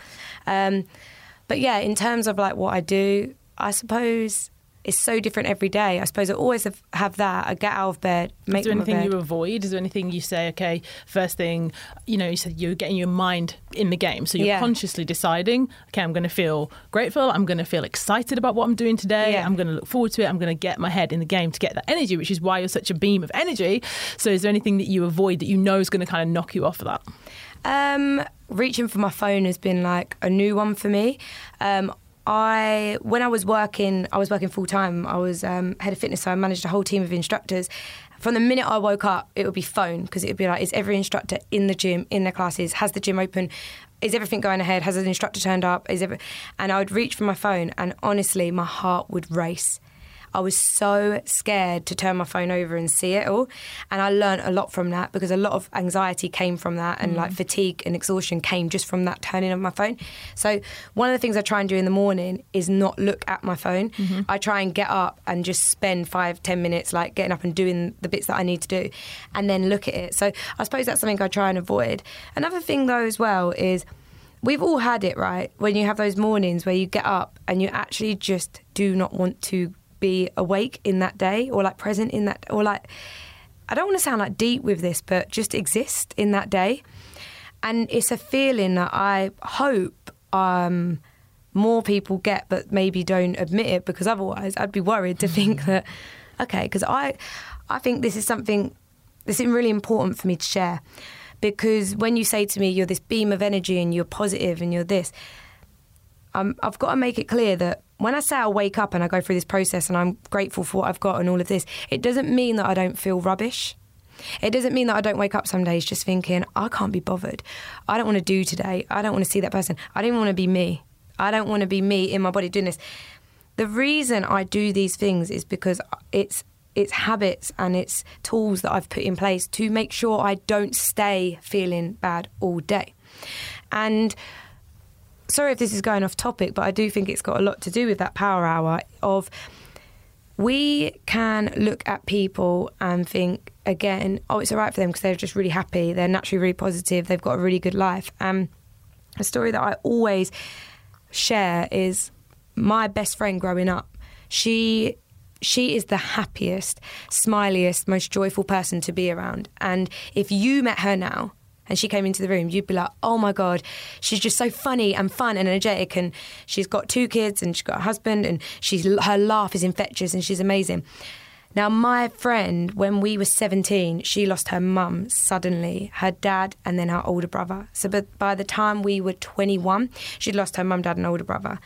But yeah, in terms of like what I do, I suppose it's so different every day. I suppose I always have that. I get out of bed, make my bed. Is there anything you avoid? Is there anything you say, okay, first thing, you know, you said you're getting your mind in the game. So you're consciously deciding, okay, I'm going to feel grateful. I'm going to feel excited about what I'm doing today. I'm going to look forward to it. I'm going to get my head in the game to get that energy, which is why you're such a beam of energy. So is there anything that you avoid that you know is going to kind of knock you off of that? Reaching for my phone has been like a new one for me. When I was working full time. I was head of fitness, so I managed a whole team of instructors. From the minute I woke up, it would be phone, because it would be like, is every instructor in the gym, in their classes? Has the gym open? Is everything going ahead? Has an instructor turned up? And I would reach for my phone, and honestly, my heart would race. I was so scared to turn my phone over and see it all. And I learned a lot from that, because a lot of anxiety came from that, and like fatigue and exhaustion came just from that turning of my phone. So one of the things I try and do in the morning is not look at my phone. I try and get up and just spend 5-10 minutes like getting up and doing the bits that I need to do, and then look at it. So I suppose that's something I try and avoid. Another thing though as well is, we've all had it, right? When you have those mornings where you get up and you actually just do not want to be awake in that day, or like present in that, or like, I don't want to sound like deep with this, but just exist in that day. And it's a feeling that I hope more people get, but maybe don't admit it, because otherwise I'd be worried to think that, okay, because I think this is something that's really important for me to share. Because when you say to me, you're this beam of energy and you're positive and you're this, I've got to make it clear that when I say I wake up and I go through this process and I'm grateful for what I've got and all of this, it doesn't mean that I don't feel rubbish. It doesn't mean that I don't wake up some days just thinking, I can't be bothered. I don't want to do today. I don't want to see that person. I don't even want to be me. I don't want to be me in my body doing this. The reason I do these things is because it's habits and it's tools that I've put in place to make sure I don't stay feeling bad all day. And sorry if this is going off topic, but I do think it's got a lot to do with that power hour of, we can look at people and think, again, oh, it's all right for them because they're just really happy. They're naturally really positive. They've got a really good life. A story that I always share is my best friend growing up. She is the happiest, smiliest, most joyful person to be around. And if you met her now, and she came into the room, you'd be like, oh my God, she's just so funny and fun and energetic, and she's got 2 kids and she's got a husband, and her laugh is infectious and she's amazing. Now, my friend, when we were 17, she lost her mum suddenly, her dad, and then her older brother. So by the time we were 21, she'd lost her mum, dad, and older brother.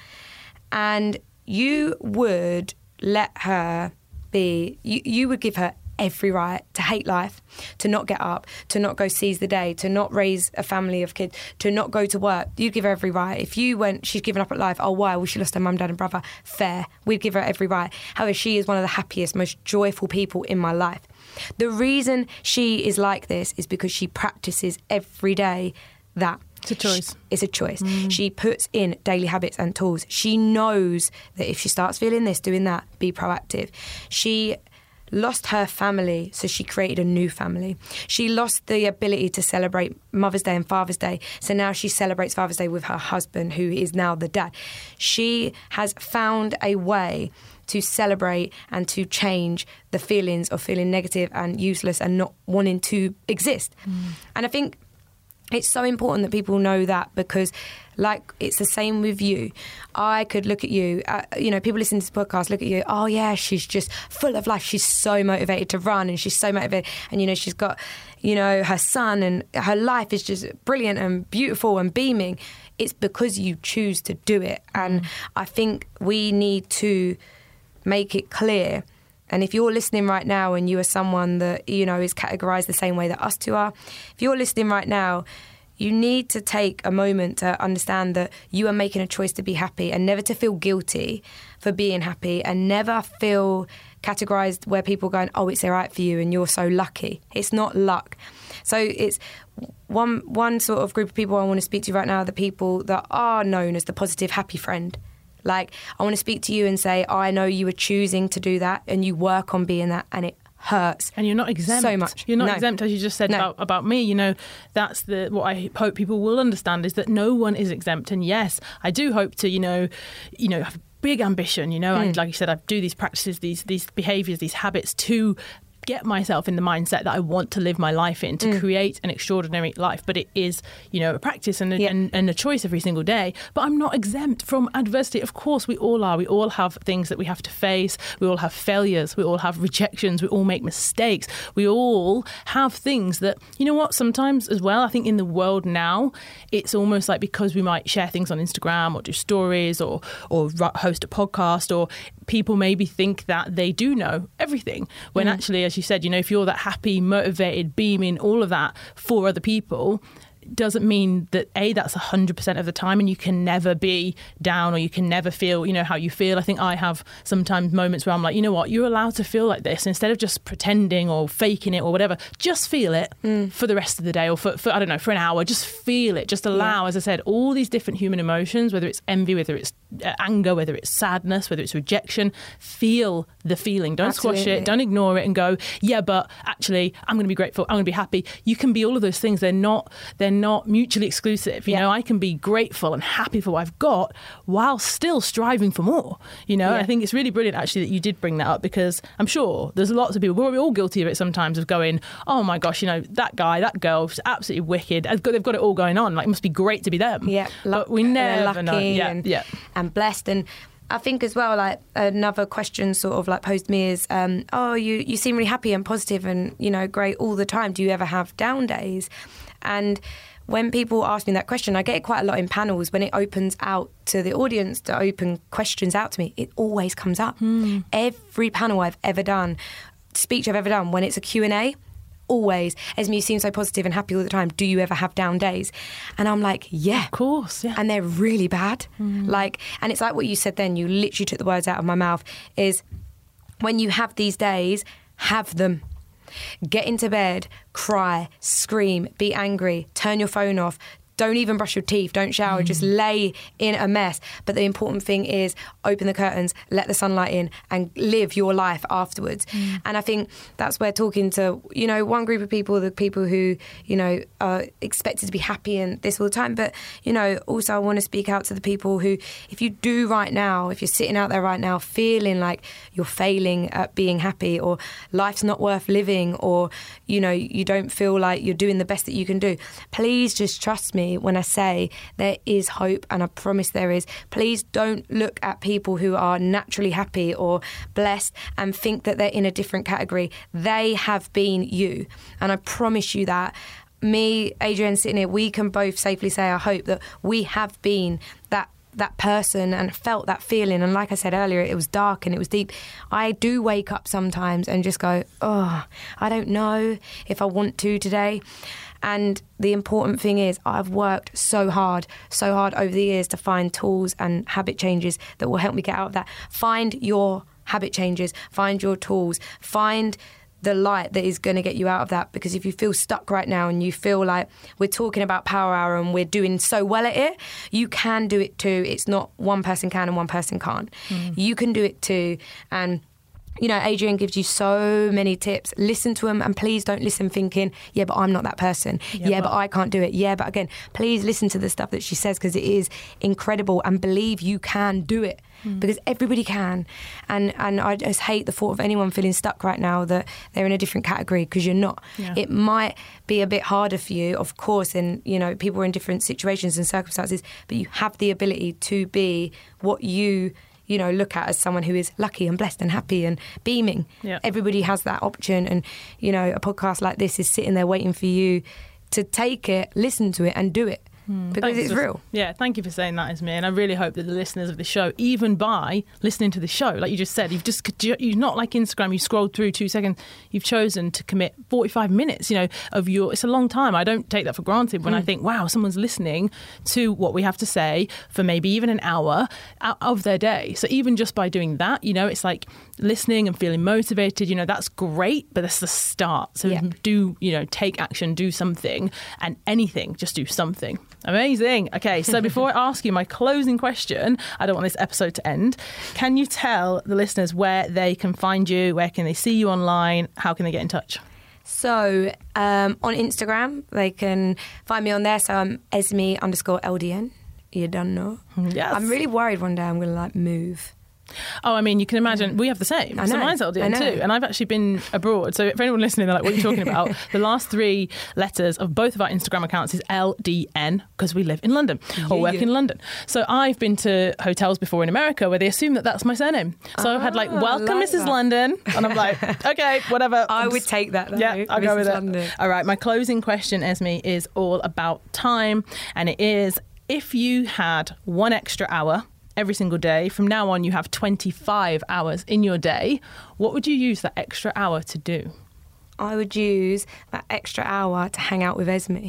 And you would let her be, you would give her every right to hate life, to not get up, to not go seize the day, to not raise a family of kids, to not go to work. You'd give her every right. If you went, she's given up at life, oh, why? Well, she lost her mum, dad and brother. Fair. We'd give her every right. However, she is one of the happiest, most joyful people in my life. The reason she is like this is because she practices every day that. It's a choice. It's a choice. She puts in daily habits and tools. She knows that if she starts feeling this, doing that, be proactive. She lost her family, so she created a new family. She lost the ability to celebrate Mother's Day and Father's Day, so now she celebrates Father's Day with her husband, who is now the dad. She has found a way to celebrate and to change the feelings of feeling negative and useless and not wanting to exist. And I think it's so important that people know that, because like it's the same with you. I could look at you, people listening to this podcast look at you, oh yeah, she's just full of life. She's so motivated to run, and she's so motivated, and she's got, her son, and her life is just brilliant and beautiful and beaming. It's because you choose to do it. And I think we need to make it clear. And if you're listening right now and you are someone that, is categorised the same way that us two are, if you're listening right now, you need to take a moment to understand that you are making a choice to be happy and never to feel guilty for being happy, and never feel categorized where people are going, oh, it's all right for you and you're so lucky. It's not luck. So it's one sort of group of people I want to speak to right now, the people that are known as the positive happy friend. Like, I want to speak to you and say, I know you were choosing to do that and you work on being that, and it hurts. And you're not exempt. So much. You're not exempt, as you just said about me. You know, that's what I hope people will understand, is that no one is exempt. And yes, I do hope to, you know, have big ambition. You know, like you said, I do these practices, these behaviours, these habits to get myself in the mindset that I want to live my life in, to create an extraordinary life. But it is, you know, a practice and a choice every single day. But I'm not exempt from adversity. Of course, we all are. We all have things that we have to face. We all have failures. We all have rejections. We all make mistakes. We all have things that, you know what, sometimes as well, I think in the world now, it's almost like because we might share things on Instagram or do stories or host a podcast, or people maybe think that they do know everything, when actually, as you said, you know, if you're that happy, motivated, beaming, all of that for other people, doesn't mean that that's 100% of the time, and you can never be down, or you can never feel, you know, how you feel. I think I have sometimes moments where I'm like, you know what, you're allowed to feel like this. Instead of just pretending or faking it or whatever, just feel it for the rest of the day, or for I don't know, for an hour. Just feel it. Just allow, as I said, all these different human emotions, whether it's envy, whether it's anger, whether it's sadness, whether it's rejection. Feel the feeling. Don't squash it. Don't ignore it and go, yeah, but actually I'm going to be grateful, I'm going to be happy. You can be all of those things. They're not mutually exclusive. You know, I can be grateful and happy for what I've got while still striving for more. You know, I think it's really brilliant actually that you did bring that up, because I'm sure there's lots of people, we're all guilty of it sometimes, of going, oh my gosh, you know, that guy, that girl is absolutely wicked. They've got it all going on. Like, it must be great to be them. Yeah, but we never know. And blessed. And I think as well, like, another question sort of like posed to me is, oh, you seem really happy and positive and, you know, great all the time. Do you ever have down days? And when people ask me that question, I get it quite a lot in panels. When it opens out to the audience to open questions out to me, it always comes up. Every panel I've ever done, speech I've ever done, when it's a Q&A, always, Esme, you seem so positive and happy all the time. Do you ever have down days? And I'm like, yeah. Of course, yeah. And they're really bad. Like, and it's like what you said then, you literally took the words out of my mouth, is when you have these days, have them. Get into bed, cry, scream, be angry, turn your phone off. Don't even brush your teeth, don't shower, just lay in a mess. But the important thing is open the curtains, let the sunlight in, and live your life afterwards. And I think that's where talking to, you know, one group of people, the people who, you know, are expected to be happy and this all the time. But, you know, also I want to speak out to the people who, if you do right now, if you're sitting out there right now feeling like you're failing at being happy, or life's not worth living, or, you know, you don't feel like you're doing the best that you can do, please just trust me when I say there is hope, and I promise there is. Please don't look at people who are naturally happy or blessed and think that they're in a different category. They have been you, and I promise you that. Me, Adrienne, sitting here, we can both safely say, I hope, that we have been that person and felt that feeling. And like I said earlier, it was dark and it was deep. I do wake up sometimes and just go, oh, I don't know if I want to today. And the important thing is, I've worked so hard over the years to find tools and habit changes that will help me get out of that. Find your habit changes, find your tools, find the light that is going to get you out of that. Because if you feel stuck right now and you feel like we're talking about Power Hour and we're doing so well at it, you can do it too. It's not one person can and one person can't. You can do it too. And you know, Adrienne gives you so many tips. Listen to them, and please don't listen thinking, yeah, but I'm not that person. Yeah, but I can't do it. Yeah, but again, please listen to the stuff that she says, because it is incredible, and believe you can do it, because everybody can. And I just hate the thought of anyone feeling stuck right now that they're in a different category, because you're not. It might be a bit harder for you, of course, and, you know, people are in different situations and circumstances, but you have the ability to be what you know, look at as someone who is lucky and blessed and happy and beaming. Everybody has that option. And, you know, a podcast like this is sitting there waiting for you to take it, listen to it and do it. because it's real. Yeah, thank you for saying that, Esme. And I really hope that the listeners of the show, even by listening to the show, like you just said, you're not like Instagram, you scrolled through 2 seconds, you've chosen to commit 45 minutes, it's a long time. I don't take that for granted when I think, wow, someone's listening to what we have to say for maybe even an hour out of their day. So even just by doing that, it's like listening and feeling motivated, that's great, but that's the start. So do, take action, do something, and anything, just do something. Amazing. Okay, so before I ask you my closing question, I don't want this episode to end. Can you tell the listeners where they can find you? Where can they see you online? How can they get in touch? So on Instagram, they can find me on there. So I'm Esme_LDN. You don't know. Yes. I'm really worried one day I'm going to move. Oh, I mean, you can imagine we have the same. I know. So mine's LDN too. And I've actually been abroad. So for anyone listening, they're like, what are you talking about? The last 3 letters of both of our Instagram accounts is LDN because we live in London or work in London. So I've been to hotels before in America where they assume that that's my surname. So I've had welcome like Mrs. That. London. And I'm like, okay, whatever. I would take that though. Yeah, I'll go with London. it. All right, my closing question, Esme, is all about time. And it is, if you had 1 extra hour every single day, from now on you have 25 hours in your day, what would you use that extra hour to do? I would use that extra hour to hang out with Esme.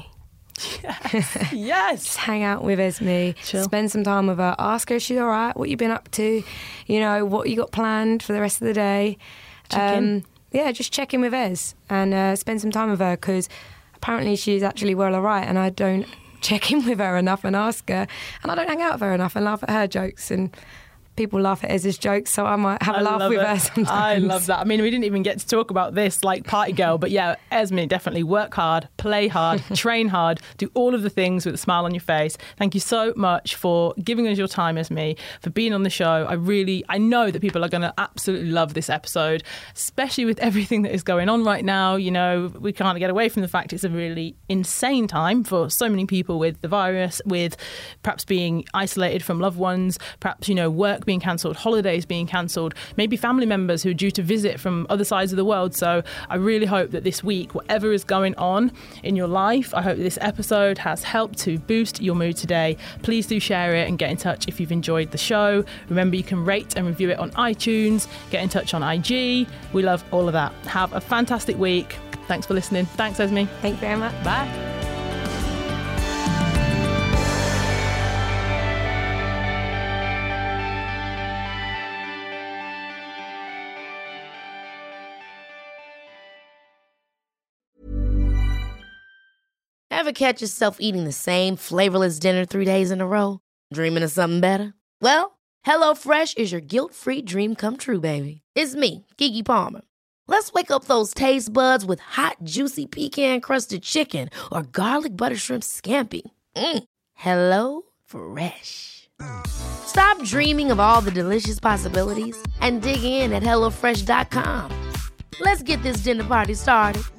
Yes. Just hang out with Esme, Chill. Spend some time with her, ask her if she's all right, what you've been up to, what you got planned for the rest of the day. Check in. Yeah, just check in with Ez and spend some time with her because apparently she's actually well all right and I don't check in with her enough and ask her, and I don't hang out with her enough and laugh at her jokes, and people laugh at Ez's jokes, so I might have a laugh with her sometimes. I love that. I mean, we didn't even get to talk about this like party girl, but yeah, Esme, definitely work hard, play hard, train hard, do all of the things with a smile on your face. Thank you so much for giving us your time, Esme, for being on the show. I know that people are going to absolutely love this episode, especially with everything that is going on right now. We can't get away from the fact it's a really insane time for so many people with the virus, with perhaps being isolated from loved ones, perhaps, work being cancelled, holidays being cancelled, maybe family members who are due to visit from other sides of the world. So I really hope that this week, whatever is going on in your life, I hope that this episode has helped to boost your mood today. Please do share it and get in touch if you've enjoyed the show. Remember, you can rate and review it on iTunes, get in touch on IG. We love all of that. Have a fantastic week. Thanks for listening. Thanks, Esme. Thank you very much. Bye. Ever catch yourself eating the same flavorless dinner 3 days in a row? Dreaming of something better? Well, HelloFresh is your guilt-free dream come true, baby. It's me, Keke Palmer. Let's wake up those taste buds with hot, juicy pecan-crusted chicken or garlic butter shrimp scampi. Hello Fresh. Stop dreaming of all the delicious possibilities and dig in at HelloFresh.com. Let's get this dinner party started.